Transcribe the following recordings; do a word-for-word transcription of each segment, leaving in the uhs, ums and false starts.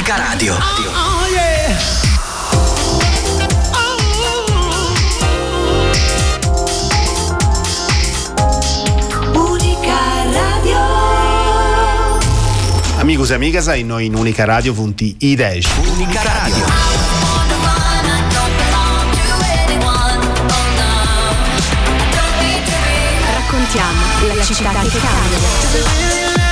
Unica Radio. Oh, yeah. Amigos e amigas, e noi in Unica Radio punti i dieci. Unica Radio. Raccontiamo la città che cambia.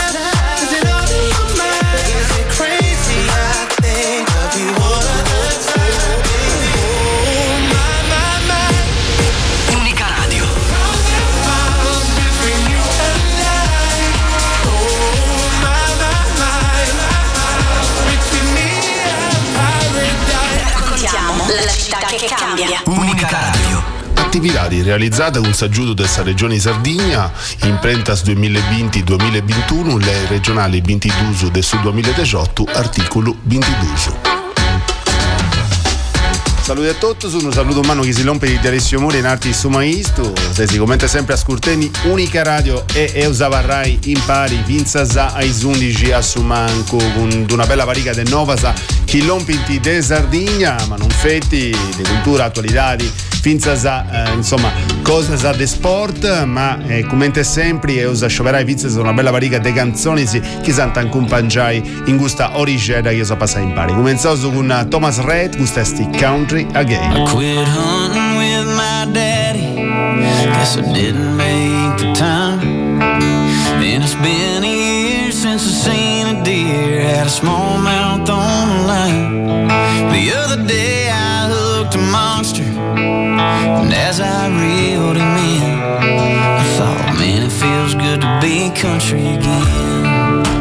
La città che cambia. Unica Radio. Attività realizzate con s'aggiuto della regione Sardegna in Prentas duemilaventi duemilaventuno, le regionali ventidue del su duemiladiciotto, articolo ventidue. Saluti a tutti, sono un saluto umano che si rompe di Alessio Mori in arti su Maisto. Se si commenta sempre a Scurteni, Unica Radio e Eusavarrai impari Vinzasa ai undici a Sumanco con una bella varica de Novasa che rompinti de Sardegna, ma non fetti di cultura, attualità, Vinzasa, eh, insomma, cose sa de sport, ma eh, come sempre Eusa scioverai Vinzasa una bella varica de canzoni sì, che sanno accompagnare in questa origine che sa passare impari. Cominciamo con Thomas Rhett, questa sti Country Again. I quit hunting with my daddy, guess I didn't make the time. And it's been a year since I seen a deer, had a smallmouth on the line. The other day I hooked a monster, and as I reeled him in, I thought, man, it feels good to be country again.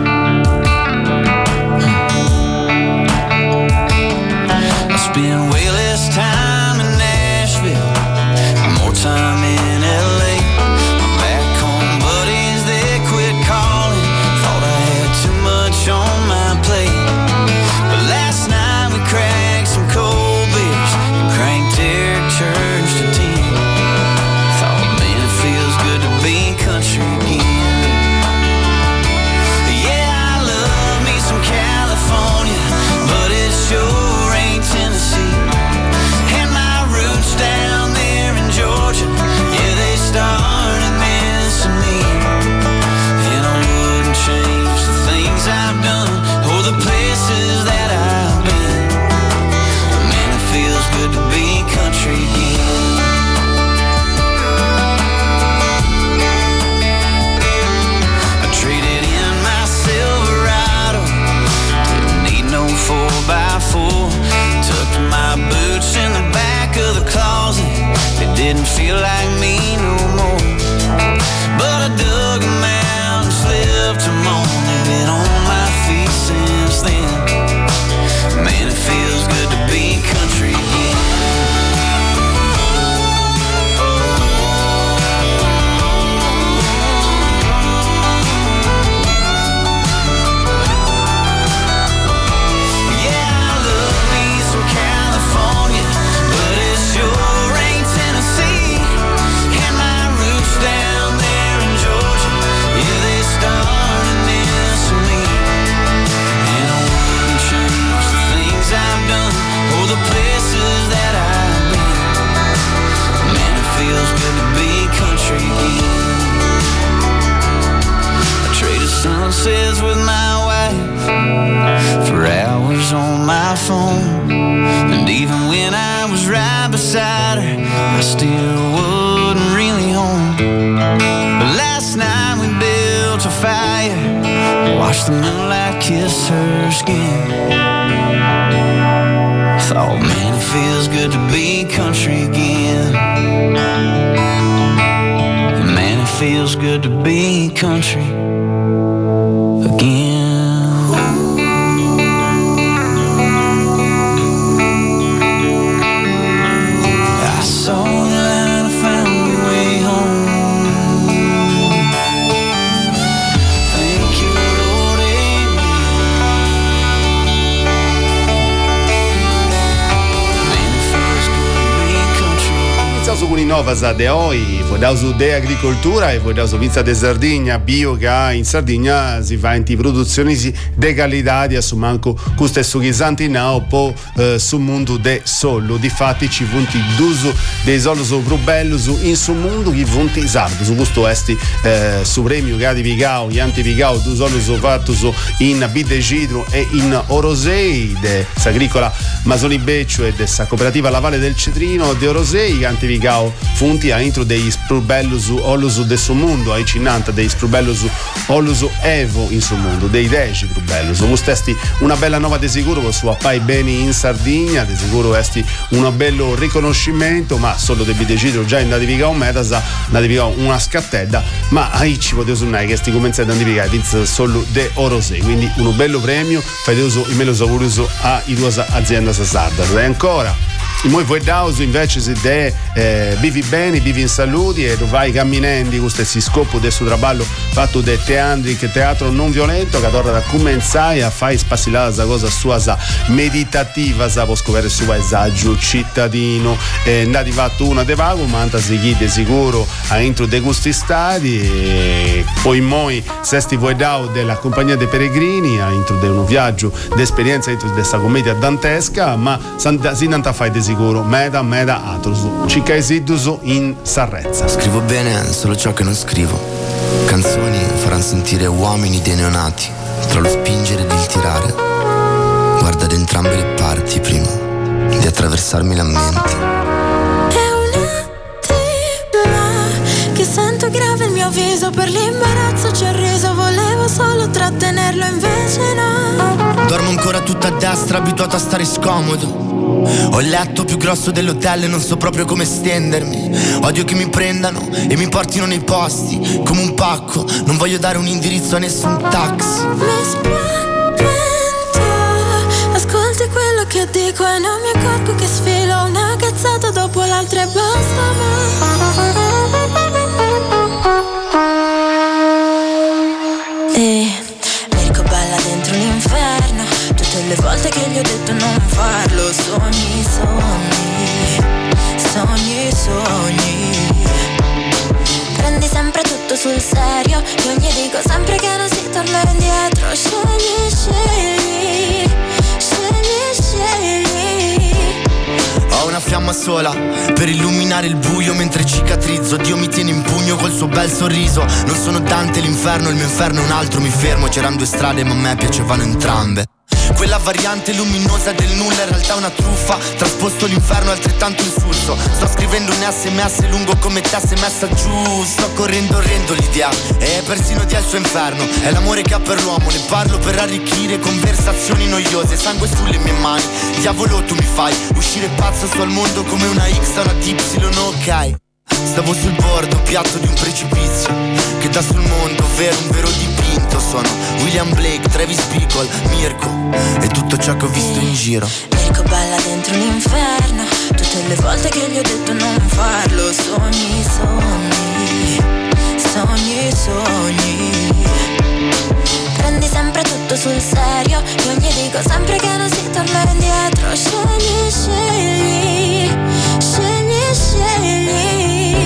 I spent way less time in Nashville, more time in L A. My back home buddies, they quit calling, thought I had too much on my plate. But last night we cracked some cold beers and cranked Eric Church to ten. Thought, man, it feels good to be country again. Yeah, I love me some California, but it sure ain't Tennessee. And my roots down there in Georgia, yeah, they started missing me. And I wouldn't change the things I've done or the places that I've been. But man, it feels good to be country again. I traded in my Silverado, didn't need no four by four. Tucked my boots in the back of the closet, they didn't feel like me no more. But I dug them out and slipped them on, they've been on my feet since then. Man, it feels good to be country again. Yeah, I love me some California, but it sure ain't Tennessee. And my roots down there in Georgia, yeah, they started missing me. And I wouldn't change the things I've done or the places that I've been. Man, it feels good to be country again. I traded sunsets with my wife for hours on my phone. And even when I was right beside her, I still wasn't really home. But last night we built a fire, watched the moonlight kiss her skin. Thought, man, it feels good to be country again. Man, it feels good to be country again. I saw the light, I found my way home. Thank you, Lord, amen. Man, it feels good to be country. Iniziamo con novas de oi, voi da su de agricoltura e voi da su vinza de Sardegna, bio che in Sardegna si fa in produzioni de qualità di su manco questo su chisanti nao po eh, su mondo de solo, difatti ci punti d'uso dei solo su brubello su in su mondo che punti sardo, su questo esti eh, su premio che di Vigao, gli antivigao, du solo su fatto su in Bidegidro e in Orosei de s'agricola Masoli Beccio e de sa cooperativa La Valle del Cetrino de Orosei, che antivigao funti a intro dei sprubellus olus de su mondo, ai cinanta dei sprubellus olus evo in su mondo, dei deci sprubellus. Questo esti una bella nuova de sicuro con su appai beni in Sardegna, de sicuro esti un bello riconoscimento, ma solo de Bidegidro già in Navigao Metasa, Navigao una scattedda, ma ai ci potete usare che sti cominciati a navigare vince solo de Orosei, quindi un bello premio, fate uso i melo sauruso a i due aziende sardas. E ancora i moi voi dauso invece se de eh, vivi bene, vivi in salute e vai camminando questo è il scopo del suo traballo fatto de teandric teatro non violento che torna da cominciare a fare spassilare questa cosa sua sa meditativa sa può scoprire il suo paesaggio cittadino e eh, andati fatto una de vago ma anta si de sicuro a intro de questi stadi e poi moi sesti voi dau della compagnia dei peregrini a intro de un viaggio d'esperienza intro de questa commedia dantesca ma si nanta fai de sicuro meda meda atrosu cica esiduso in Sarrezza. Scrivo bene solo ciò che non scrivo, canzoni faranno sentire uomini dei neonati tra lo spingere ed il tirare, guarda da entrambe le parti prima di attraversarmi la mente. È un attimo che sento grave il mio viso, per l'imbarazzo ci ho riso, volevo solo trattenerlo invece no. Dormo ancora tutta a destra, abituato a stare scomodo. Ho il letto più grosso dell'hotel e non so proprio come stendermi. Odio che mi prendano e mi portino nei posti come un pacco. Non voglio dare un indirizzo a nessun taxi. Mi spavento, ascolti quello che dico e non mi accorgo che sfilo una cazzata dopo l'altra e basta ma... E Mirko balla dentro l'inferno, tutte le volte che gli ho detto non farlo. Sogni, sogni, sogni, sogni. Prendi sempre tutto sul serio, io gli dico sempre che non si torna indietro. Scegli, scegli, scegli, scegli. Ho una fiamma sola per illuminare il buio mentre cicatrizzo. Dio mi tiene in pugno col suo bel sorriso. Non sono Dante l'inferno, il mio inferno è un altro, mi fermo. C'erano due strade ma a me piacevano entrambe. Quella variante luminosa del nulla in realtà è una truffa. Trasposto l'inferno altrettanto insulso. Sto scrivendo un sms lungo come te sei messa giù. Sto correndo orrendo l'idea e persino Dio ha il suo inferno. È l'amore che ha per l'uomo, ne parlo per arricchire conversazioni noiose. Sangue sulle mie mani, diavolo tu mi fai uscire pazzo sul mondo come una X da una Y, ok. Stavo sul bordo, piatto di un precipizio che dà sul mondo, vero, un vero dipinto. Sono William Blake, Travis Bickle, Mirko e tutto ciò che ho visto in giro. Mirko balla dentro l'inferno, tutte le volte che gli ho detto non farlo. Sogni, sogni, sogni, sogni. Prendi sempre tutto sul serio, io gli dico sempre che non si torna indietro. Scegli, scegli, scegli, scegli.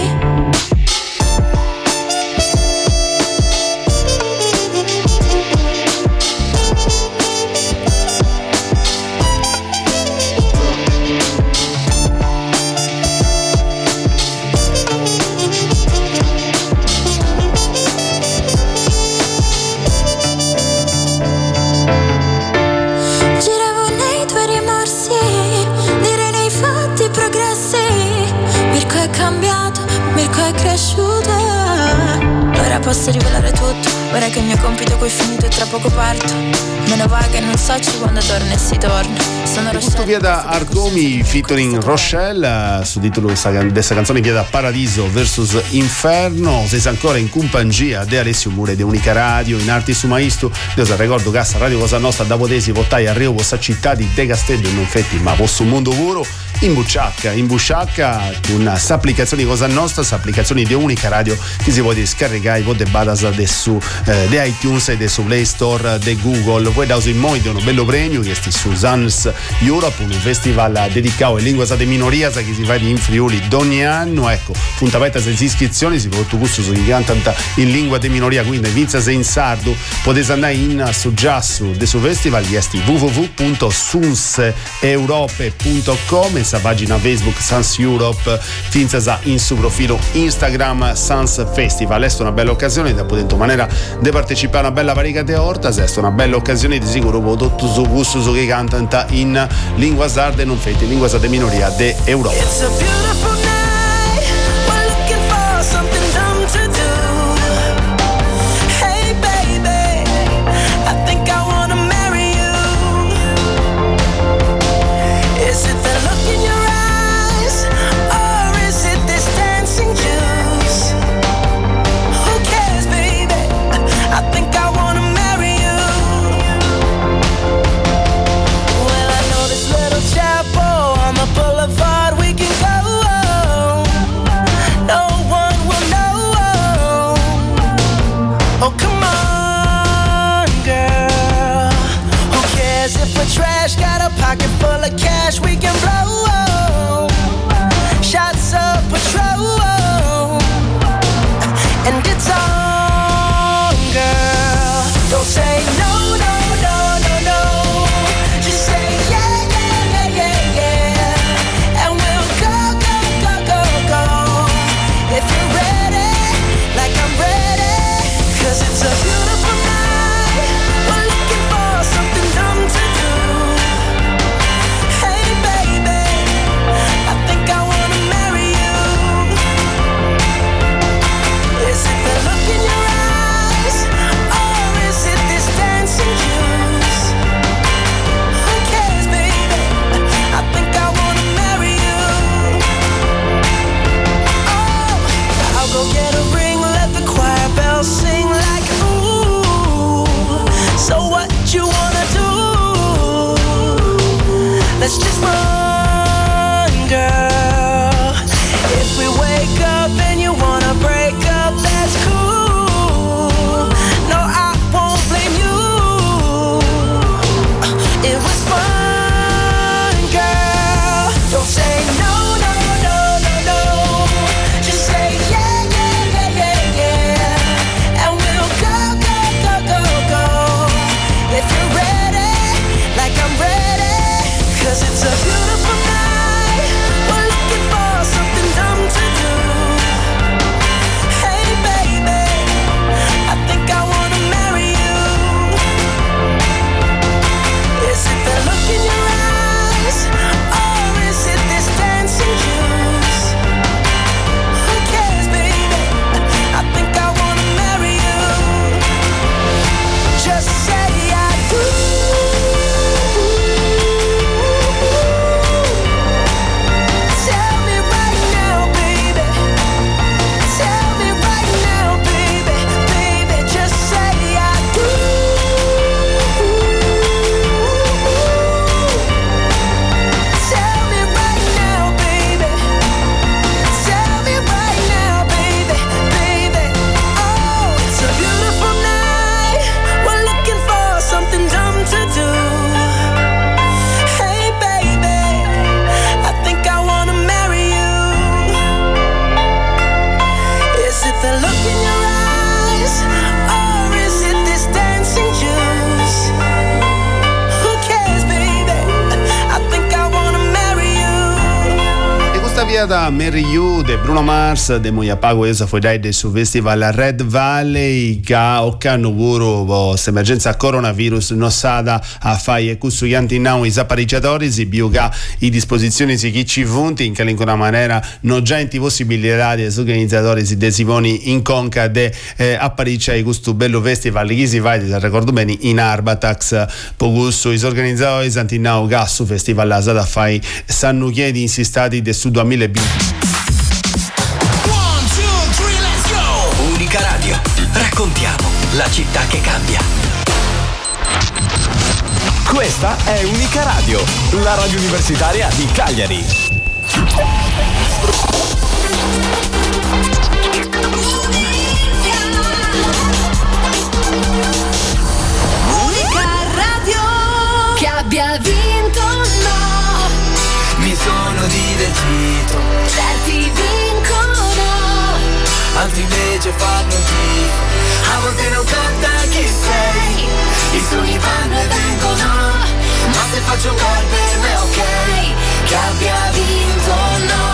Posso rivelare tutto, ora che il mio compito qui è finito e tra poco parto. Meno va che non so quando torna e si torna. Sono Rochelle. Via da Argomi featuring Rochelle, su titolo di questa canzone via da Paradiso versus Inferno. Se sei ancora in compagnia di Alessio Mure di Unica Radio in Arti su Maisto. Io se ricordo che Radio Cosa Nostra da Potesi votai a Rio questa città di De Castello in effetti ma posso un mondo puro in Bucciacca, in Bucciacca con s'applicazioni Cosa Nostra, s'applicazioni di Unica Radio che si può scaricare voi de badas de su eh, de iTunes e de su Play Store de Google. Poi da uso in modo un bello premio che sti su Sans Europe, un festival dedicato alle lingue de minoria che si fa in Friuli d'ogni anno. Ecco, punta aperta senza iscrizioni, si può gusto su chi canta in lingua de minoria, quindi vinza se in sardo potete andare in soggiasso de su festival, gli esti w w w punto suns europe punto com e sa pagina Facebook Sans Europe, finza in su profilo Instagram Sans Festival. È una bella occasione da poter in maniera di partecipare a una bella variegata orta, è una bella occasione di sicuro per tutto su gusto su che cantano in lingua sarda e non fate in lingua sarda minoria de Europa. It's a beautiful night. We're looking for something dumb to do. Hey baby, I think I wanna marry you. Is it the look in your eyes, or is it this dancing juice? Who cares, baby? I think I wanna marry you. Well, I know this little chapel on the boulevard we can go. No one will know. Oh, come on, girl. Who cares if we're trash? Got a pocket full of cash we can blow. Shots of Patrol, and it's on, girl. Don't say no, no, no, no, no. Just say yeah, yeah, yeah, yeah, yeah. And we'll go, go, go, go, go. If you're ready, like I'm ready. Cause it's a beautiful night. We're looking for something dumb to do. Hey baby, I think I wanna marry you. Is it the look in your eyes, or is it this dancing juice? Who cares, baby? I think I wanna marry you. Oh, I'll go get a ring, let the choir bells sing like ooh. So what you wanna do? Let's just run, girl. If we wake up and you wanna break up, that's cool. No, I won't blame you. It was fun, girl. Don't say no, no, no, no, no. Just say yeah, yeah, yeah, yeah, yeah. And we'll go, go, go, go, go. If you're ready, like I'm ready. Cause it's a beautiful night. We're looking for something dumb to do. Hey baby, I think I wanna marry you. Is it the look in your eyes, or is it this dancing juice? Who cares, baby? I think I wanna marry you. Just say I do. Tell me right now, baby. Tell me right now, baby. Baby, just say I do. Tell me right now, baby. Tell me right now, baby. Baby, oh, it's a beautiful night. We're looking for something dumb to do. Hey baby, I think I wanna marry you. Is it the look in your eyes, or is it this dancing juice? Who cares, baby? I think I wanna marry you. E questa via da Marry You de Bruno Mars de Moia Pago esa foi dai de su festival Red Valley che occano vuru questa emergenza coronavirus non sada a fai e questo yanti now i apparecchiatori si biuga i disposizioni si chi ci vunti in che in una maniera non già in possibilità di organizzatori si desivoni in conca de eh, apparecchiai questo bello festival che si va ti ricordo bene in Arbatax pogusto i organizzatori santi now gas su festival la sada fai sanno chiedi insistati de su duemilaventi. Unica Radio. Raccontiamo la città che cambia. Questa è Unica Radio, la radio universitaria di Cagliari. Unica Radio che abbia via vinto, no. Mi sono divertito. Certi vincono, altri invece fanno tifo. A volte non conta chi sei, i sogni vanno e vengono, ma se faccio un gol per me è ok, che abbia vinto o no.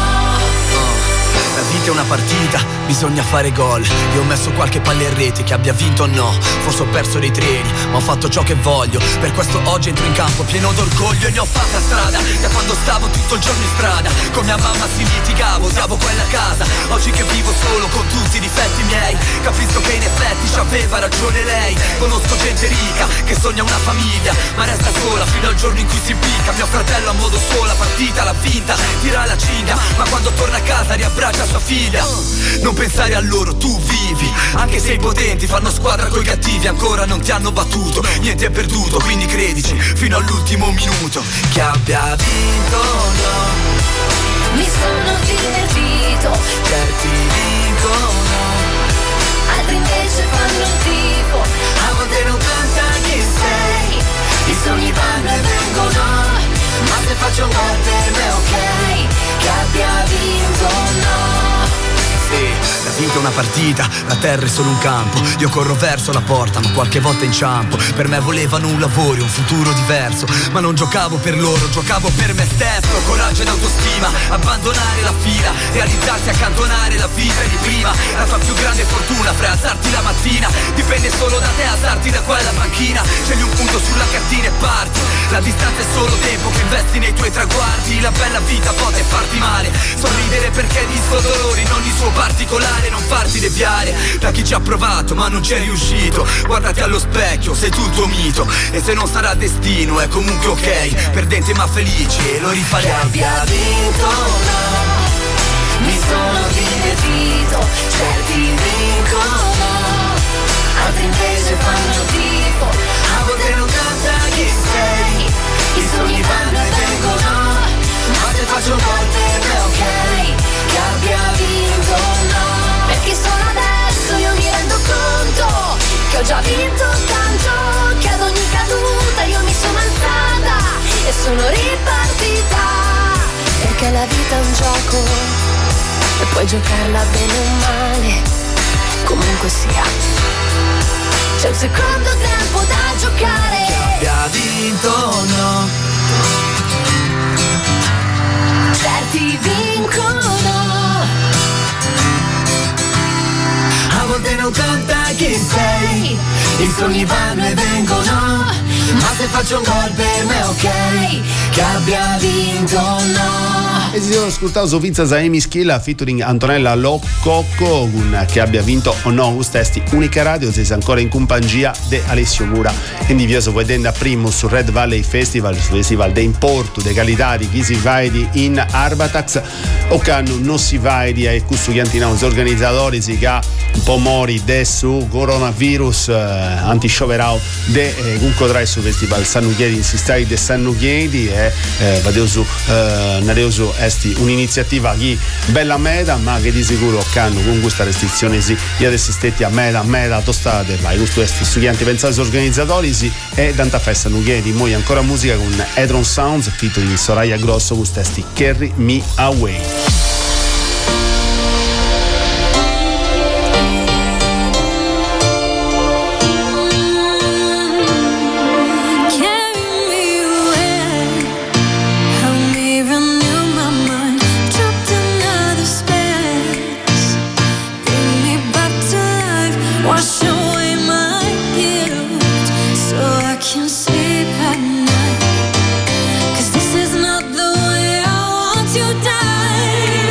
La vita è una partita, bisogna fare gol. Io ho messo qualche palla in rete, che abbia vinto o no. Forse ho perso dei treni, ma ho fatto ciò che voglio. Per questo oggi entro in campo pieno d'orgoglio. E ne ho fatta strada, da quando stavo tutto il giorno in strada. Con mia mamma si litigavo, odiavo quella casa. Oggi che vivo solo con tutti i difetti miei, capisco che in effetti c'aveva ragione lei. Conosco gente ricca che sogna una famiglia, ma resta sola fino al giorno in cui si impicca. Mio fratello a modo sola, partita l'ha vinta, tira la cinghia, ma quando torna a casa riabbraccia sua figlia. Non pensare a loro, tu vivi, anche se i potenti fanno squadra coi cattivi. Ancora non ti hanno battuto, niente è perduto, quindi credici fino all'ultimo minuto, che abbia vinto o no. mi sono divertito. Certi vincono, Altri invece fanno il tifo. a volte non conta chi sei, i sogni vanno e vengono, ma se faccio un gol per me è ok, che abbia vinto o no. Sì, la vita è una partita, la terra è solo un campo. Io corro verso la porta, ma qualche volta inciampo. Per me volevano un lavoro, un futuro diverso, ma non giocavo per loro, giocavo per me stesso. Coraggio ed autostima, abbandonare la fila, realizzarsi, accantonare la vita di prima. La tua più grande fortuna, fra alzarti la mattina, dipende solo da te, alzarti da quella panchina. Scegli un punto sulla cartina e parti. La distanza è solo tempo che investi nei tuoi traguardi. La bella vita può te farti male, sorridere perché hai visto dolori in ogni suo particolare, non farti deviare da chi ci ha provato ma non ci è riuscito. Guardati allo specchio, sei tu il tuo mito, e se non sarà destino è comunque ok, perdente ma felice, lo rifarei. Che abbia vinto no, mi sono divertito. Certi vincono, altri invece fanno tifo. A volte non conta chi sei, i sogni vanno e vengono, ma se faccio un gol per me ok, che abbia vinto o no. Perché solo adesso io mi rendo conto che ho già vinto tanto, che ad ogni caduta io mi sono alzata e sono ripartita. Perché la vita è un gioco e puoi giocarla bene o male, comunque sia c'è un secondo tempo da giocare. Che abbia vinto o no. Certi vincono, A volte non conta chi sei, i sogni vanno e vengono, ma se faccio un gol per me è ok, che abbia vinto o no. E si sono ascoltato su Vizza Zaemi Schilla featuring Antonella Loccocco con Che abbia vinto o no, questi Unica Radio, si è ancora in compagnia di Alessio Mura e di via vedendo a primo su Red Valley Festival, il festival de importo de qualità di chi si va in Arbatax o canno non si va e questo chiantinano gli organizzatori si che un po' mori adesso coronavirus eh, anti-scioperao de eh, comunque tra su festival San Chiedi in Sistai de San Chiedi e eh, vadeuso eh, nareuso esti un'iniziativa che bella meta ma che di sicuro canno con questa restrizione si gli assistetti a meta meta tostate vai questo esti studenti pensati organizzatori si e tanta festa non chiedi moi ancora musica con Edron Sounds featuring Soraya Grosso con esti Carry Me Away. die.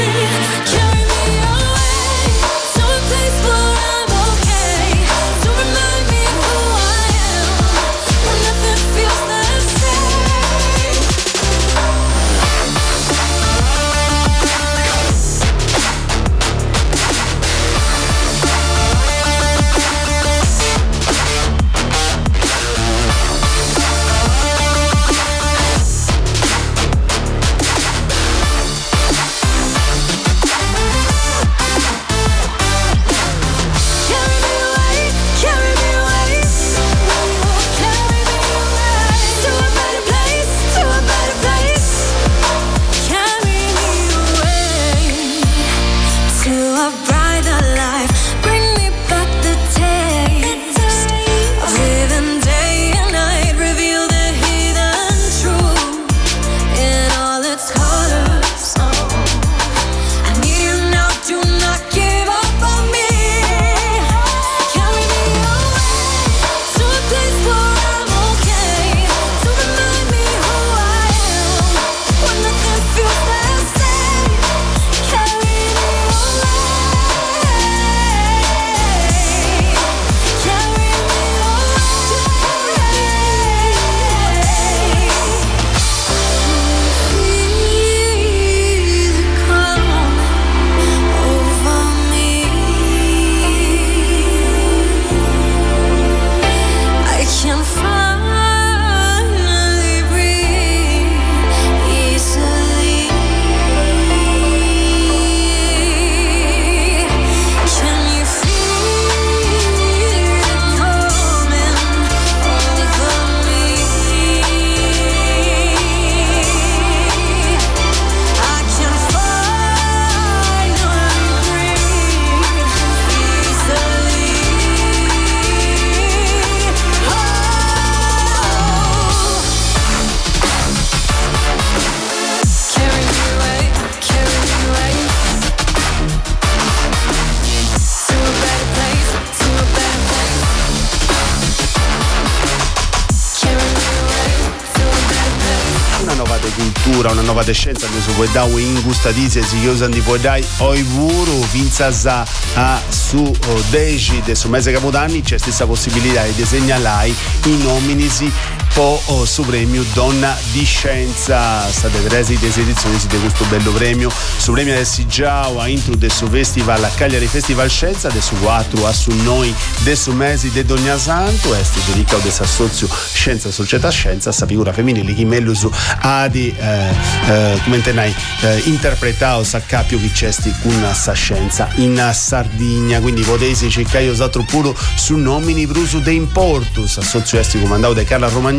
arte, cultura, una nuova descenza, ne so puoi dare in gustatizie, si chiusa di puoi dare oi vuru, vinza a su deci del suo mese capodanni, c'è stessa possibilità di segnalare i nomini po' oh, su premio Donna di Scienza. State presi delle edizioni di questo bello premio su premio adesso già a intro del suo festival a Cagliari Festival Scienza adesso quattro a su noi del suo mese di Dogna Santo este dedicato del assozio Scienza Società Scienza sta figura femminile che meglio su adi eh, eh, come tenai eh, interpretato sa capio che c'è con sta scienza in Sardegna, quindi potete cercare io usato pure su nomini bruso de importus assozio esti comandato da Carla Romagnini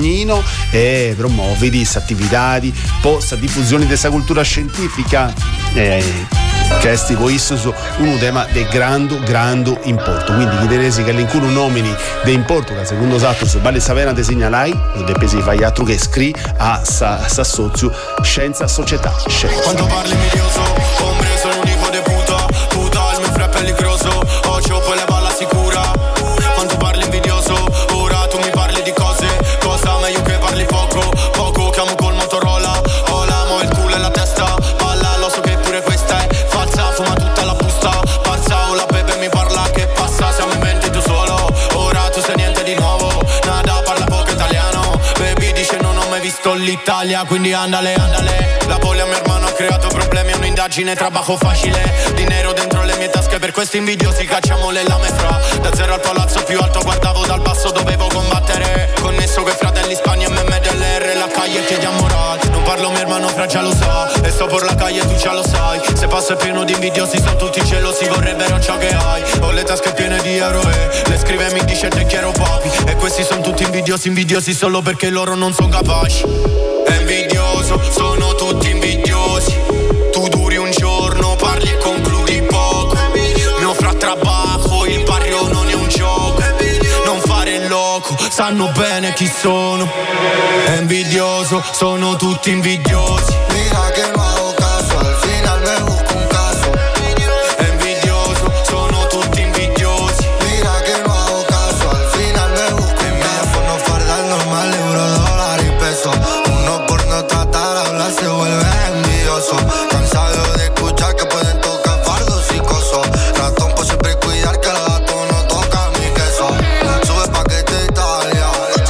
e promuove queste attività posta diffusione di questa cultura scientifica eh, che è tipo isso su un tema di grande grande importo, quindi chi tenesi che l'incuno nomini di importo che secondo esatto su vale sapere di segnalai non depesi fai altro che scri a sa, sa sozio Scienza Società Scienza. Quando parli milioso ombre sono un hijo de puta puta il mio fra pelligroso occhio poi le balla sicura quando parli invidioso ora tu mi parli di cose cosa meglio che parli poco poco chiamo col Motorola ho l'amo il culo e la testa palla lo so che pure questa è falsa fuma tutta la busta pazza o la bebe mi parla che passa siamo in mente tu solo ora tu sei niente di nuovo nada parla poco italiano baby dice non ho mai visto l'Italia quindi andale andale la poli a mio hermano ha creato problemi è un'indagine trabajo facile dinero dentro le mie tasche per questi invidiosi cacciamo le lame fra da zero al palazzo più alto guardavo dal basso dovevo combattere connesso coi fratelli Spagna M M D L R la calle chiediamo moral non parlo mio hermano fra già lo sa e sto per la calle tu già lo sai se passo è pieno di invidiosi sono tutti gelosi vorrebbero ciò che hai ho le tasche piene di euro e le scrive mi dice te chiaro papi e questi sono tutti invidiosi invidiosi solo perché loro non sono capaci è invidioso sono tutti invidiosi tu duri un giorno parli e concludi poco mio fra trabajo il barrio non è un gioco non fare il loco sanno bene chi sono è invidioso sono tutti invidiosi mira che no hago caso al final me busco un caso è invidioso sono tutti invidiosi mira che no hago caso al final me busco un caso por no fardar normal euro dólar y peso uno por no tratar hablar se vuelve envidioso cansado de escuchar que pueden tocar fardos y cosos ratón por siempre cuidar que los datos no tocan mi queso sube paquete de Italia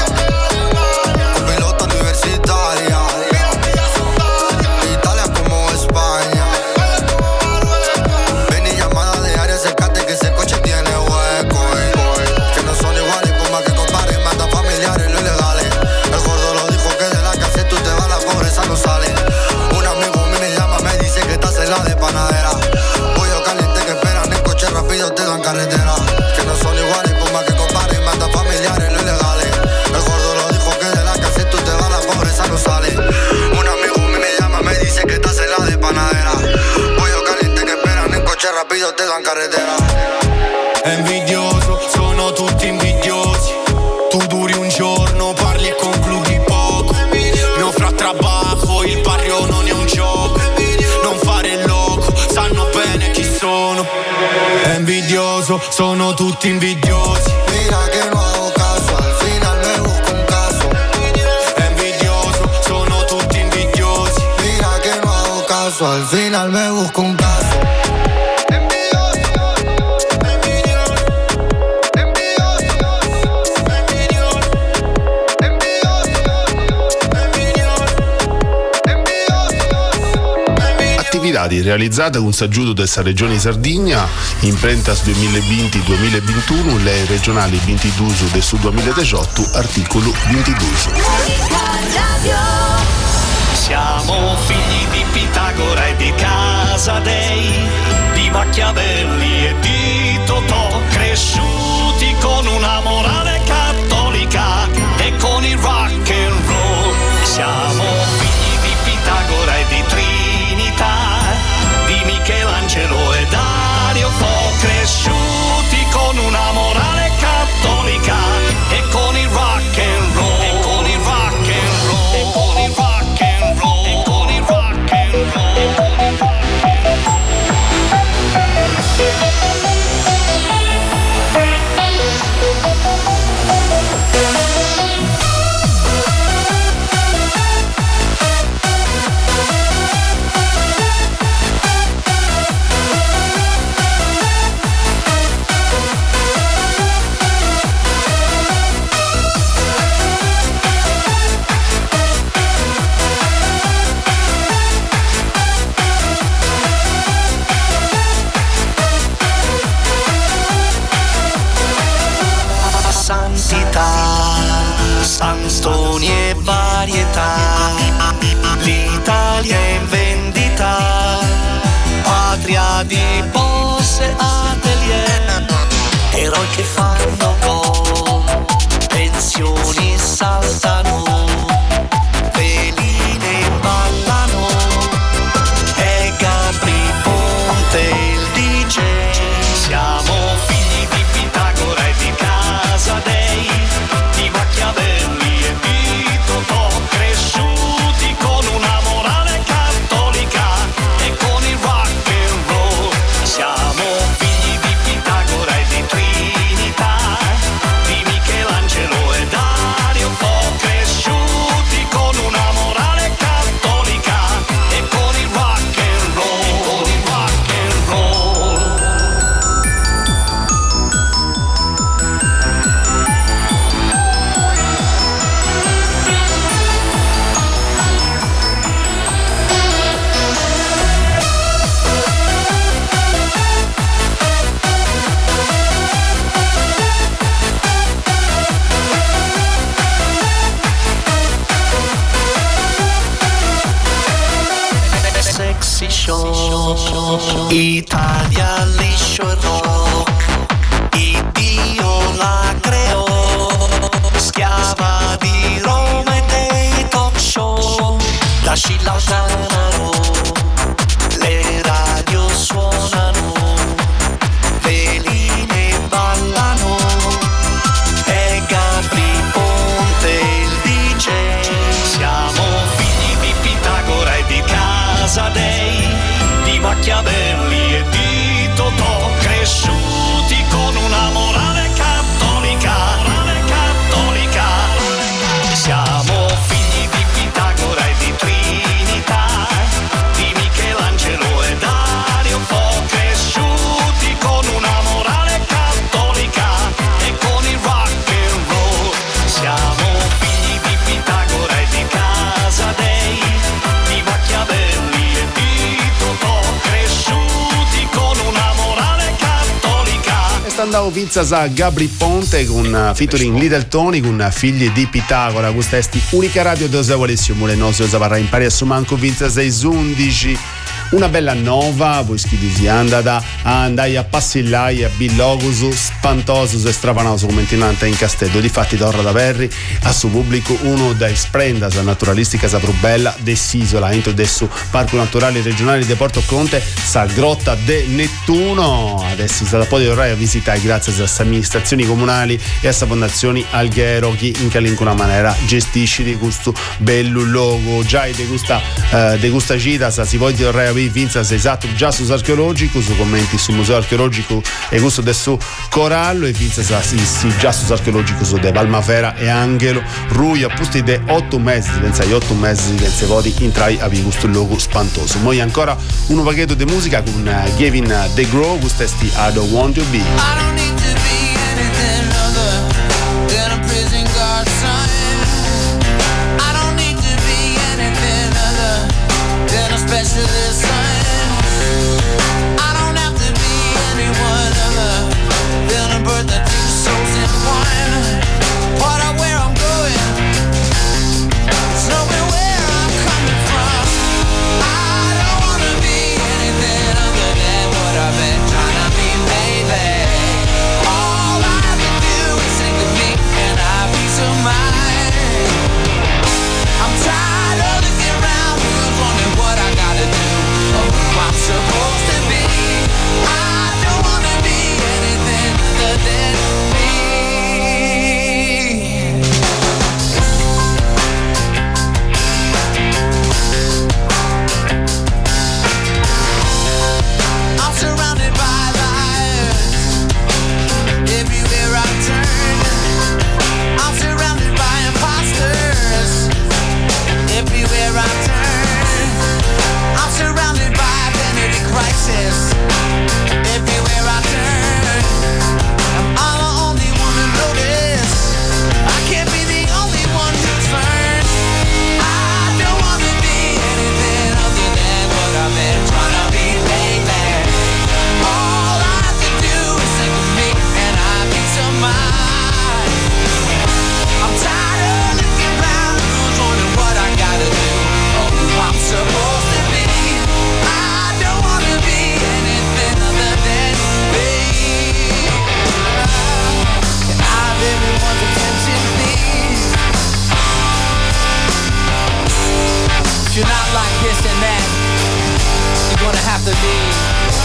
con pilota universitaria Italia como España ven y llamada de área acércate que ese coche tiene hueco eh. que no son iguales por más que comparen manda familiares lo ilegales el gordo lo dijo que de la casa tú te vas la pobreza no sale un amigo mío me llama me dice que estás en la de panadera pollo caliente que esperan en coche rápido te dan carretera que no son iguales por más que comparen manda familiares lo ilegales el gordo lo dijo que de la casa tú te vas la pobreza no sale un amigo mío me llama me dice que estás en la de panadera pollo caliente que esperan en coche rápido te dan carretera è invidioso sono tutti invidiosi tu duri un giorno parli e concludi poco mio fra trabajo il barrio non è un gioco non fare il loco sanno bene chi sono è invidioso sono tutti invidiosi mira que no hago caso al final me busco un caso è invidioso sono tutti invidiosi mira que no hago caso al final me busco un caso attività realizzate con s'aggiuto della regione Sardegna in Prentas duemilaventi duemilaventuno le regionali ventidue del Sud duemiladiciotto articolo ventidue. Siamo figli di Pitagora e di Casadei, di Machiavelli e di Totò, cresciuti con una morale cattolica e con il rock and roll. Siamo figli di Pitagora e di Trinità, di Michelangelo e Dario Fo, cresciuti con una morale cattolica e con il rock and roll. E con il rock and roll. E con il rock and roll. E con il rock and roll. E con il rock and roll. storie in vendita, patria di posse atelier, eroi che fanno gol, pensioni saltano, veline ballano, e Gabri Ponte il D J. Siamo figli di Pitagora e di Casadei, di Machiavelli e di Totò, cresciuti con una morale cattolica e con il rock and roll. Siamo figli di Pitagora e di Trinità, di Michelangelo e Dario Fo, cresciuti con una morale cattolica e con il rock and roll, con il rock and roll. Sexy show, Italia liscio e rock, il Dio la creò, schiava di Roma e dei talk show, la Scilla Ottavaro, le radio suonano, veline ballano, e Gabri Ponte il D J. Siamo figli di Pitagora e di Casadei, di Machiavelli e di Totò, cresciuti con una morale cattolica, morale cattolica. Siamo figli di Pitagora e di Trinità, di Michelangelo e Dario Fo, cresciuti con una morale cattolica e con il rock and roll. Siamo figli di Pitagora e di Casadei, di Machiavelli e di Totò, cresciuti con una morale cattolica. E sta andando Vinzas a Gabri Ponte con uh, featuring Little Tony con figli di Pitagora. Questa è unica radio dove volessimo mule nostre zavarra in pari a Sumanco Vinzas sei undici. Una bella nova, voi schidisi andata a andare a passillai a billogusu, spantosus e stravanoso commentinante in castello. Difatti torna da Verri a suo pubblico uno dai splendas naturalistica saprubella dell'isola entro del parco naturale regionale di Porto Conte, sa grotta de Nettuno. Adesso è stata poi a visitare grazie alle amministrazioni comunali e alle fondazioni Alghero che in qualunque maniera gestisce di questo bello logo. Già di questa eh, de questa gita si vuole dire Vinzas esatto già su archeologico, su commenti sul museo archeologico e questo adesso corallo e Vinzas sì, sì, già su archeologico su de Palmafera e Angelo Rui apposti de otto mesi pensai otto mesi del sevodi intrai a questo logo spantoso. Poi ancora uno pacchetto di musica con uh, Gavin DeGraw, questo è sti I Don't Want To Be. I don't need to be anything other than a prison guard son. I don't need to be anything other than a specialist son. I don't have to be anyone other than a bird that two souls in one. What I where I'm going, knowing where I'm coming from. I don't wanna be anything other than what I've been trying to be, baby. you're not like this and that, you're gonna have to leave.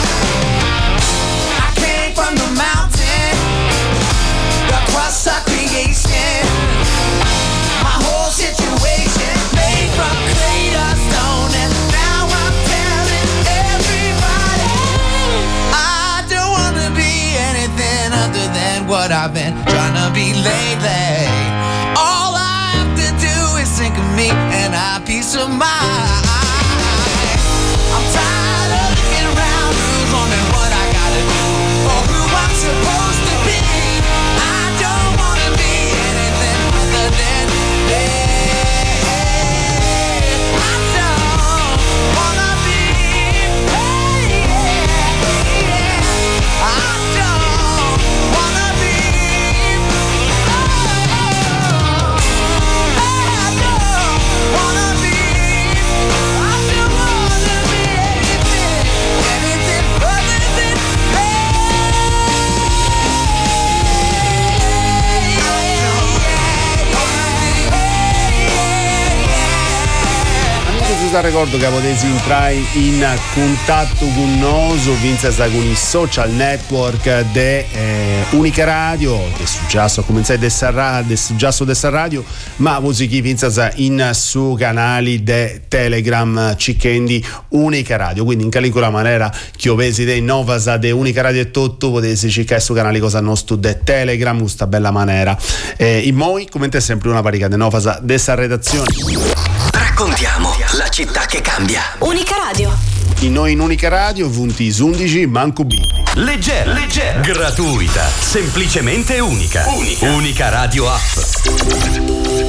I came from the mountain, the crust of creation. My whole situation made from clay to stone, and now I'm telling everybody I don't wanna be anything other than what I've been trying to be lately. All I have to do is think of me and I have peace of mind. I'm tired of looking around, who's wondering what I gotta do or who I'm supposed to be. I don't wanna be anything other than this. I don't wanna be, hey, yeah, yeah. I don't wanna be, oh, oh, I don't wanna be, I don't wanna be anything, anything other than Amico, ricordo che potete entrare in contatto con noi vince con i social network de eh, Unica Radio, del successo come sai del successo dessa radio, ma voi chi vince in su canali de Telegram Cicchendi Unica Radio, quindi in qualunque maniera che ovesi dei novas de Unica Radio e tutto potete cercare su canali cosa nostro de Telegram questa bella maniera eh, in moi come sempre una parica de novas dessa redazione. Raccontiamo la città che cambia. Unica Radio. In noi in Unica Radio, vunti undici, manco B. Leggera, leggera, gratuita, semplicemente unica. Unica, Unica Radio App.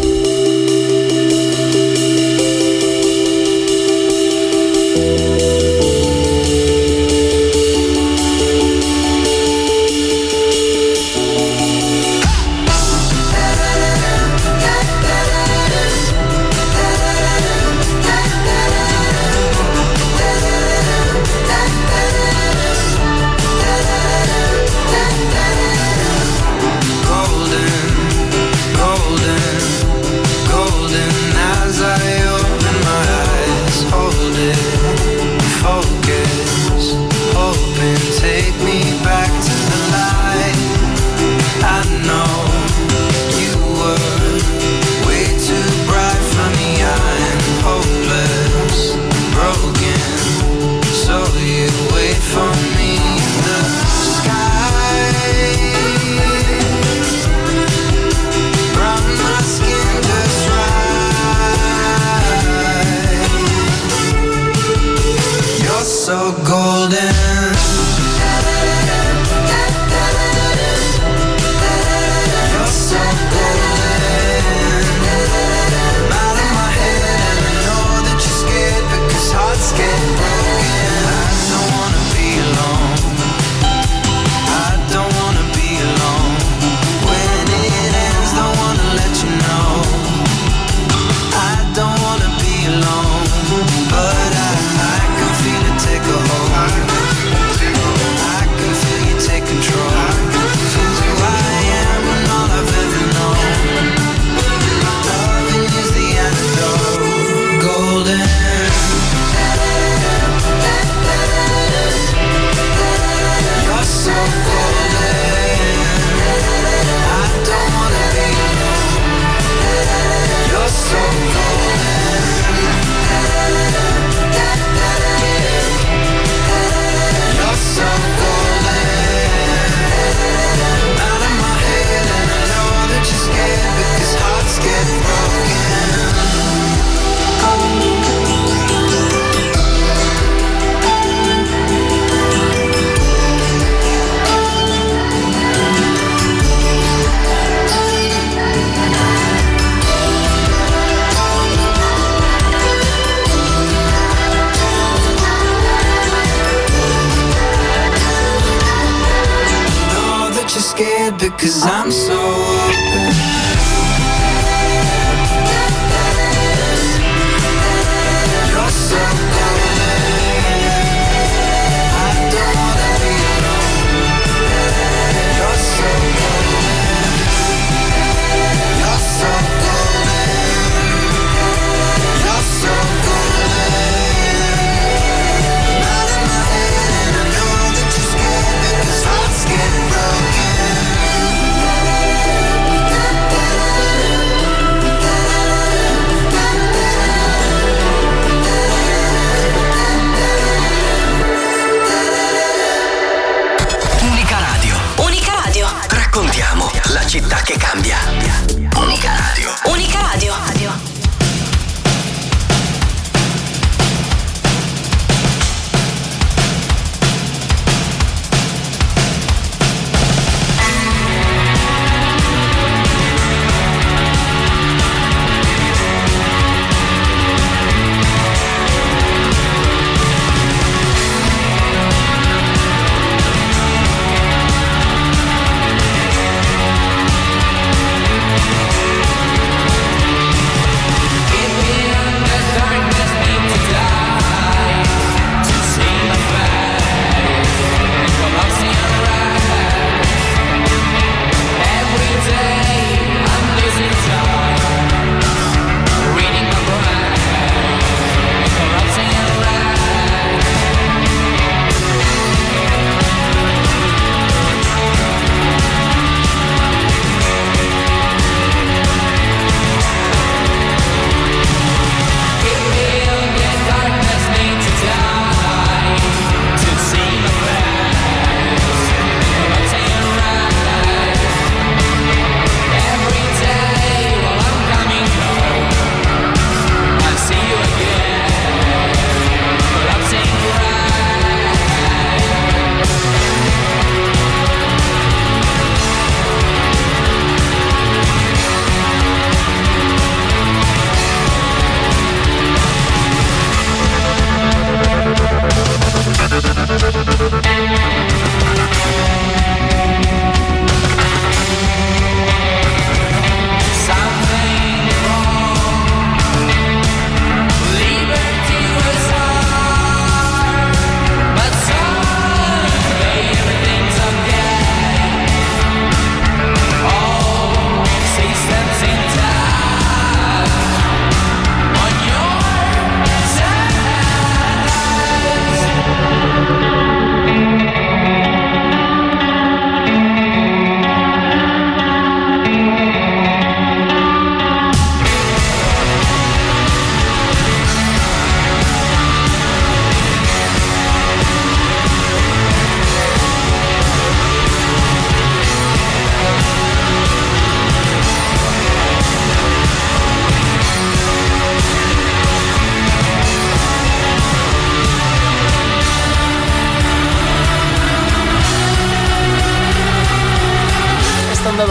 Cause I'm so open. You're so golden. I don't wanna be alone. You're so golden. You're so golden. You're so golden.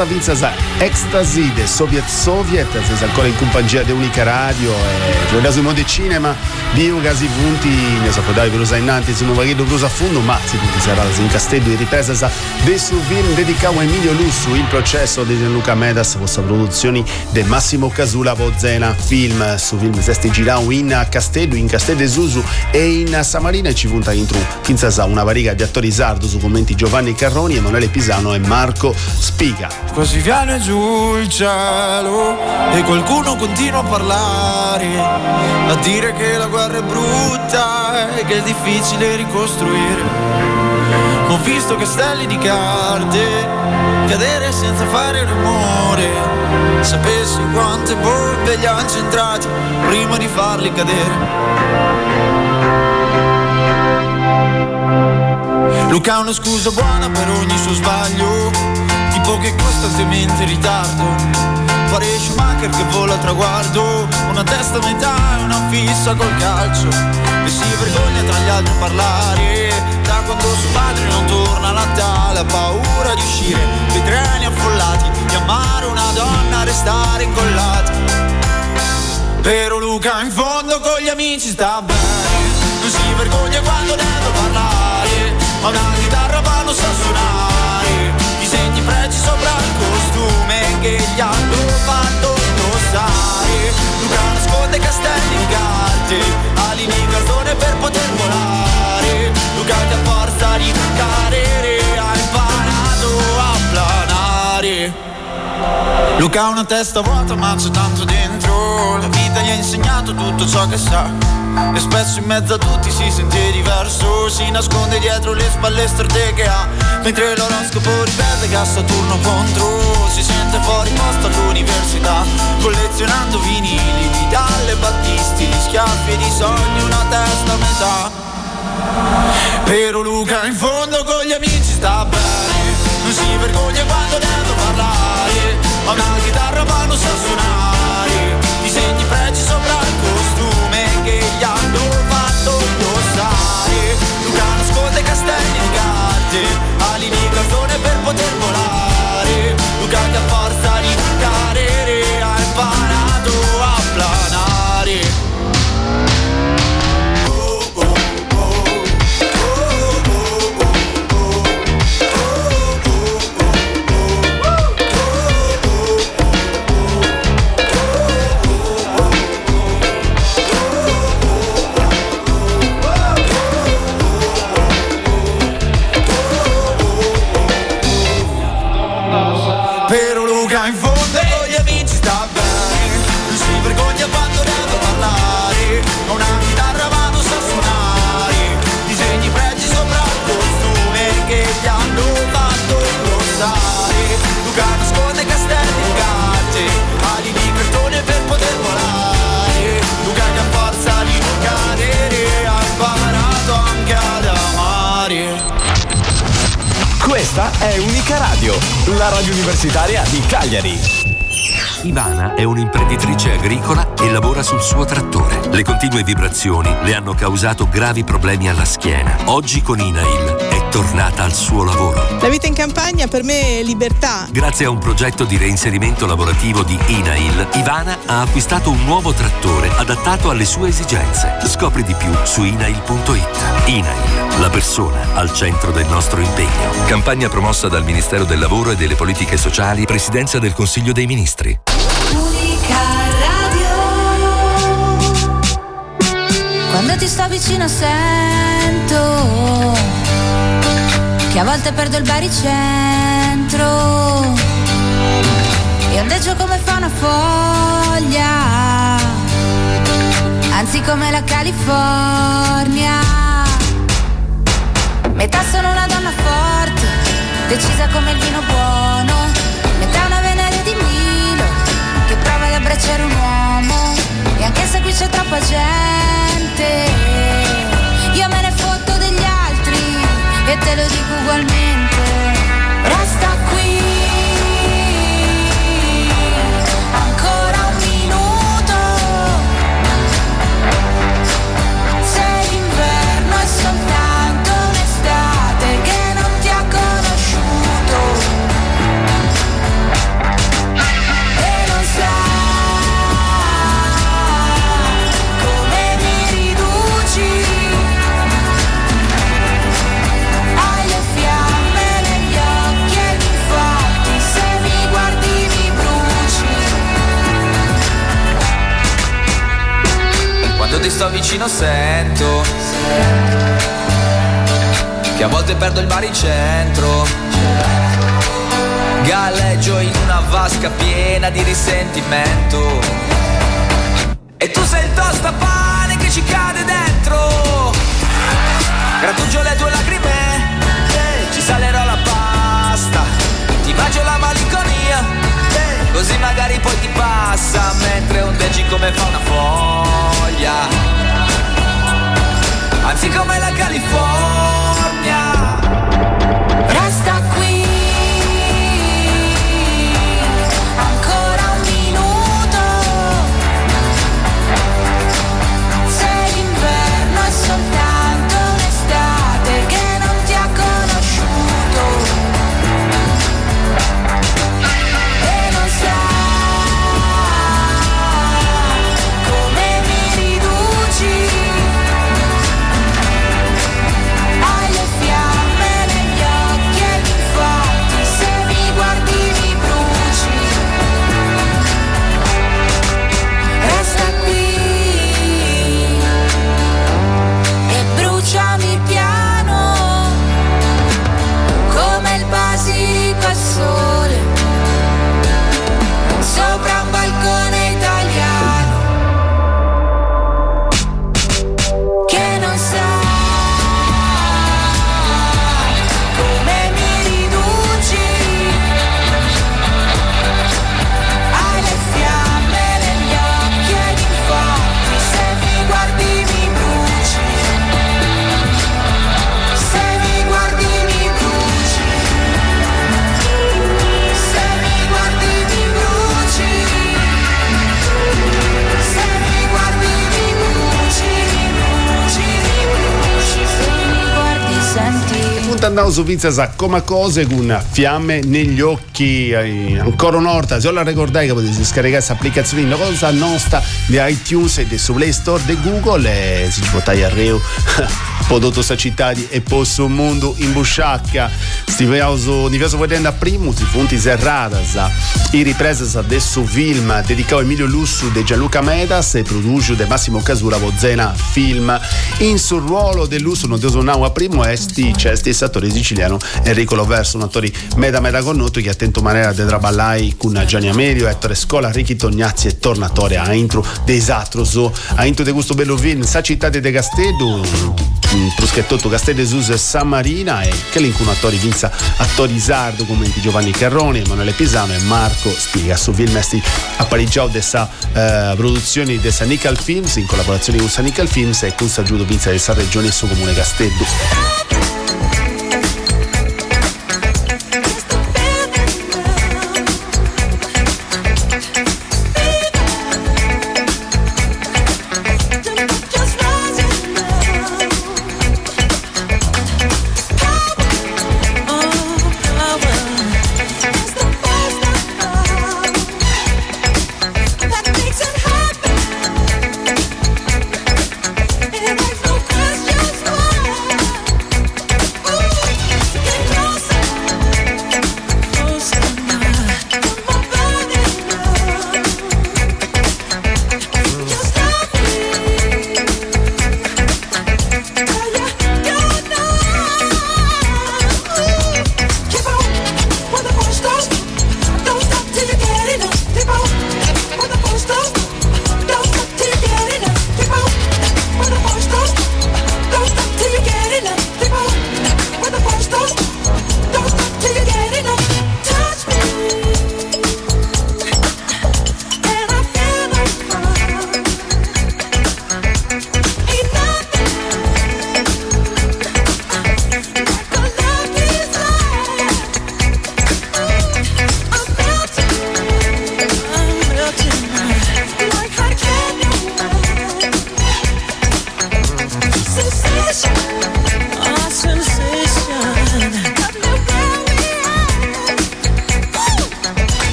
stata vinta da Ecstasy de Soviet Soviet, sei ancora in compagnia di Unica Radio e giocare sui mondi cinema di casi punti ne sapodai per usare innanzi su nuova rete a fondo ma si punti sarà in castello di ripresa sa del suo film dedicato a Emilio Lussu, Il processo di Gianluca Medas, questa produzione del Massimo Casula Bozzena film su film sesti girato in Castello, in Castello Susu e in Samarina e ci punta intro finza sa una variga di attori sardo su commenti Giovanni Carroni, Emanuele Pisano e Marco Spiga. Quasi viene giù il cielo e qualcuno continua a parlare, a dire che la guerra è brutta e che è difficile ricostruire. Ho visto castelli di carte cadere senza fare rumore. Sapessi quante bombe li hanno centrati prima di farli cadere. Luca ha una scusa buona per ogni suo sbaglio, tipo che costantemente in ritardo. Pare Schumacher che vola a traguardo, una testa a metà e una fissa col calcio. E si vergogna tra gli altri a parlare, da quando suo padre non torna a Natale. Ha paura di uscire dei treni affollati, di amare una donna, restare incollati. Però Luca in fondo con gli amici sta bene, non si vergogna quando deve parlare, ma una chitarra ma non sa suonare. Disegni pregi sopra il costume che gli hanno fatto indossare. Luca nasconde castelli di carte, ali di cartone per poter volare. Luca che a forza di cadere ha imparato a planare. Luca ha una testa vuota ma c'è tanto dentro, la vita gli ha insegnato tutto ciò che sa. E spesso in mezzo a tutti si sente diverso, si nasconde dietro le spalle strette che ha. Mentre l'oroscopo ripete che a Saturno contro, si sente fuori posto all'università, collezionando vinili di Dalle Battisti, di schiaffi e di sogni, una testa a metà. Però Luca in fondo con gli amici sta bene, non si vergogna quando deve parlare, ha una chitarra ma non sa suonare. Disegni pregi sopra il costume che gli hanno fatto indossare. Luca nasconde castelli di carte, ali di cartone per poter volare. Luca che a forza di cadere ha imparato a planare. In fondo con gli amici sta bene, non si vergogna quando deve parlare, ha una chitarra ma non sa suonare. Disegni pregi sopra il costume che gli hanno fatto indossare. Luca nasconde castelli di carte, ali di cartone per poter volare. Luca che a forza di cadere ha imparato anche ad amare. Questa è Unica Radio, la radio universitaria di Cagliari. Ivana è un'imprenditrice agricola e lavora sul suo trattore. Le continue vibrazioni le hanno causato gravi problemi alla schiena. Oggi con Inail è tornata al suo lavoro. La vita in campagna per me è libertà. Grazie a un progetto di reinserimento lavorativo di Inail, Ivana ha acquistato un nuovo trattore adattato alle sue esigenze. Scopri di più su inail punto it. Inail, la persona al centro del nostro impegno. Campagna promossa dal Ministero del Lavoro e delle Politiche Sociali, Presidenza del Consiglio dei Ministri. Unica Radio. Quando ti sto vicino sento che a volte perdo il baricentro e ondeggio come fa una foglia, anzi come la California. Metà sono una donna forte, decisa come il vino buono, metà una Venere di Milo che prova ad abbracciare un uomo. E anche se qui c'è troppa gente, io me ne fotto degli altri e te lo dico ugualmente. Resta qui ancora un minuto, se l'inverno è soltanto un'estate che non ti ha conosciuto. vicino sento che a volte perdo il baricentro, galleggio in una vasca piena di risentimento e tu sei il tostapane che ci cade dentro. Grattugio le tue lacrime, ci salerò la pasta, ti mangio la malinconia, così magari poi ti passa, mentre ondeggi come fa una foglia, anzi come la California. Resta qui ancora un minuto, se l'inverno è soltanto un'estate che non ti ha conosciuto e non sai come mi riduci, hai le fiamme negli occhi ed infatti se mi guardi mi bruci. Resta qui e bruciami piano come il basico al sole sopra un balcone italiano che non sa come mi riduci, hai le fiamme negli occhi ed infatti se mi guardi mi bruci, se mi guardi mi bruci, se mi guardi mi bruci, se mi guardi mi bruci, mi bruci, mi bruci, se mi guardi senti. Andavo su Vizzas a come cose con fiamme negli occhi, eh, ancora un'orta se la ricordai che potete scaricare questa applicazione la cosa nostra di iTunes e su Play Store di Google e si può tagliare reo prodotto sacitati e posso un mondo in busciacca stiveso diverso vedendo a primo si fonti serratas i riprese adesso film dedicato a Emilio Lussu de Gianluca Medas e produce de Massimo Casura Vozena film in sul ruolo del Lussu non devo a primo esti c'è stesso attore siciliano Enrico Loverso un attore meda meda connoto che attento maniera de traballai con Gianni Amelio Ettore Scola Ricky Tognazzi e Tornatore a intro desatro so a intro de questo bello film sa città de Castello Truschettotto Castello Sus e San Marina e che l'incunatore vinza attori sardo come Giovanni Carroni Emanuele Pisano e Marco Spiga su film esti appareggiato dessa eh, produzioni dessa Nickel Films in collaborazione con Sa Nickel Films e con Sa Giudo Vinza dessa regione e suo comune Castello. It makes no questions why.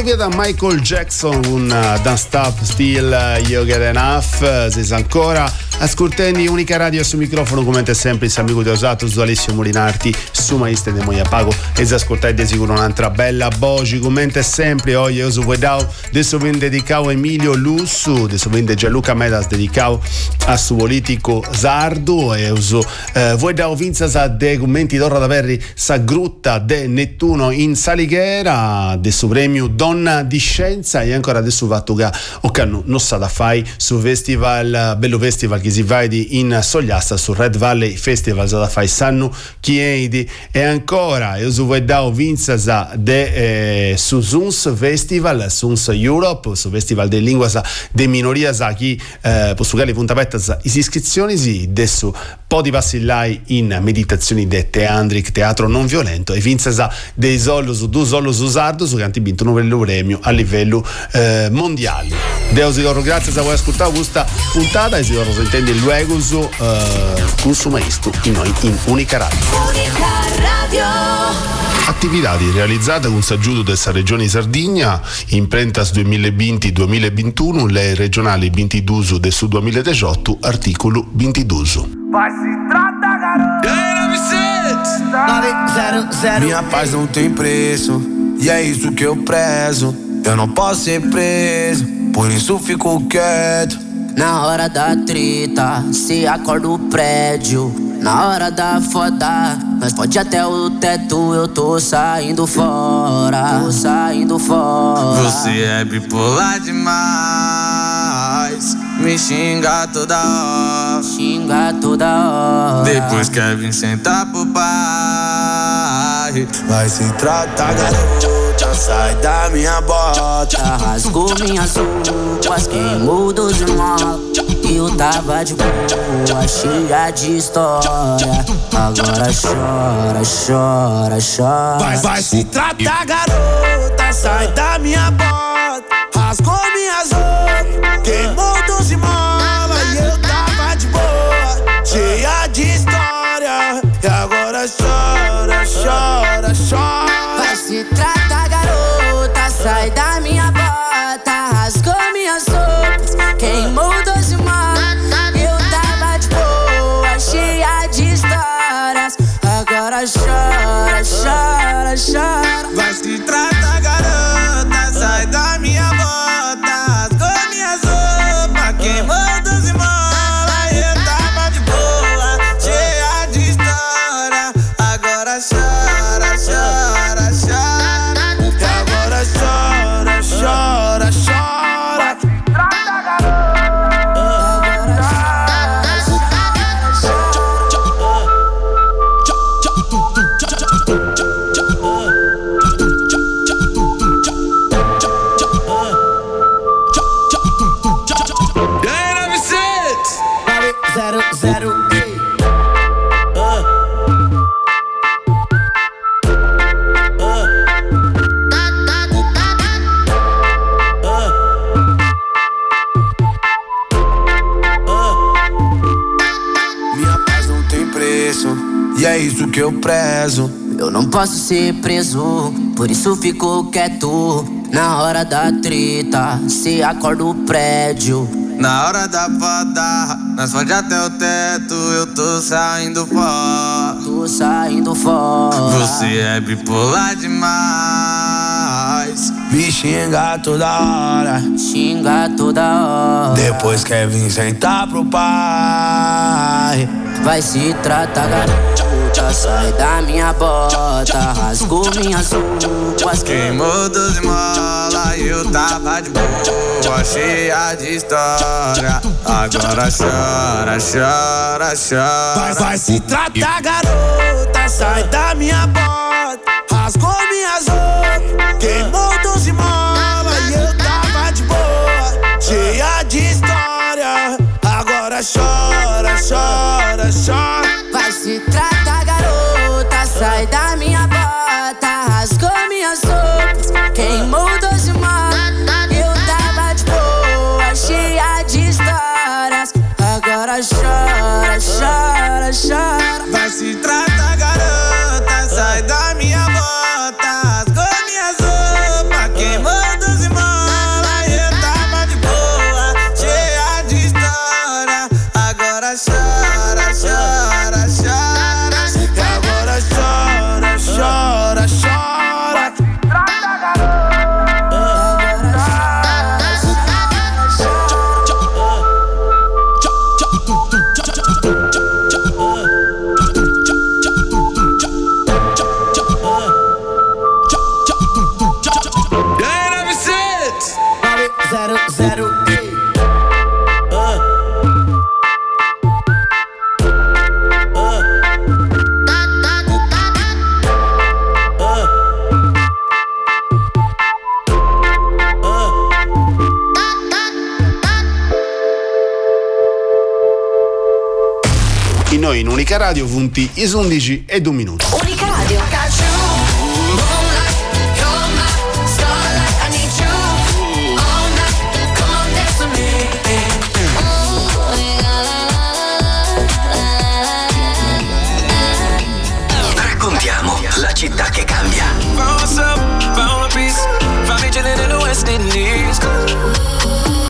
via da Michael Jackson con uh, Don't Stop Still uh, You Get Enough. Se sa ancora ascoltando Unica Radio su microfono come sempre il amico di Osato su Alessio Molinarti su Maiste de Moia Pago e se ascoltate di sicuro un'altra bella voce come sempre oggi io su Vedao adesso vi dedicavo Emilio Lussu adesso vi Gianluca Medas dedicavo a suo politico sardo e uso eh, Vedao vinza sa de commenti d'ora da Verri sa grutta de Nettuno in Salighera adesso premio Donna di Scienza e ancora adesso va a toccare o che non sa da fai su festival bello festival che si va in Sogliasta su Red Valley Festival da fai sanno chiedi e ancora io su Vedao vinza sa de eh, su Suns Festival Suns Europe su festival de lingua sa de minoria sa chi eh, Portugali punta petta sa is iscrizioni si adesso po' di passi là in meditazioni de teandric teatro non violento e vinza sa dei soldo su due soldo su sardo su che hanno vinto un nuovo premio a livello eh, mondiale. Deo si loro grazie se vuoi ascoltare questa puntata e si loro sentendo il luego su eh, consumisto in noi in Unica Radio. Unica Radio. Attività realizzate con s'aggiuto della regione Sardegna in prentas duemilaventi duemilaventuno le regionali ventidue del su duemiladiciotto articolo ventidue. Vai si tratta garoto. Minha paz não tem preço e é isso que eu prezo. Eu não posso ser preso, por isso fico quieto. Na hora da treta, se acorda o prédio. Na hora da foda, nós pode até o teto. Eu tô saindo fora, tô saindo fora. Você é bipolar demais, me xinga toda hora, xinga toda hora. Depois quer vir sentar pro pai. Vai se tratar, garota, sai da minha bota. Rasgou minhas roupas, queimou dos irmãos. Eu tava de boa, cheia de história. Agora chora, chora, chora. Vai, vai se tratar, garota, sai da minha bota. Rasgou minhas roupas, queimou dos irmãos. E eu tava de boa, cheia de história. E agora chora, chora, chora. Vai se tratar, garota, sai da minha bota. Rasgou minhas roupas, queimou dos irmãos. Agora chora, chora, chora. Vai se tratar, garota, sai da minha bota. Rasgou minhas roupas, queimou dos irmãos. Eu tava de boa, cheia de história. Agora chora, chora, chora. E agora chora, chora, chora. Vai se tratar, garota. Zero, uh. Uh. Uh. Minha paz não tem preço e é isso que eu prezo. Eu não posso ser preso, por isso fico quieto. Na hora da treta, se acorda o prédio. Na hora da foda, nós pode até o teto. Eu tô saindo fora, tô saindo fora. Você é bipolar demais, me xinga toda hora, xinga toda hora. Depois quer vir sentar pro pai. Vai se tratar, garota, sai da minha bota. Rasgou minhas roupas, queimou dos mola. Eu tava de boa, cheia de história. Agora chora, chora, chora. Vai, vai se tratar, garota, sai da minha bota. Rasgou minhas roupas, queimou dos mola. Eu tava de boa, cheia de história. Agora chora, chora, chora. Vai se tratar, garota, sai da minha bota. Rasgou minhas roupas, queimou dos irmãos. Eu tava de boa, cheia de histórias. Agora chora, chora, chora. Vai se tratar, garota, sai da minha bota. Rasgou minhas roupas, queimou dos Radio, punti i undici ed un minuto. Unica Radio. Raccontiamo la città che cambia.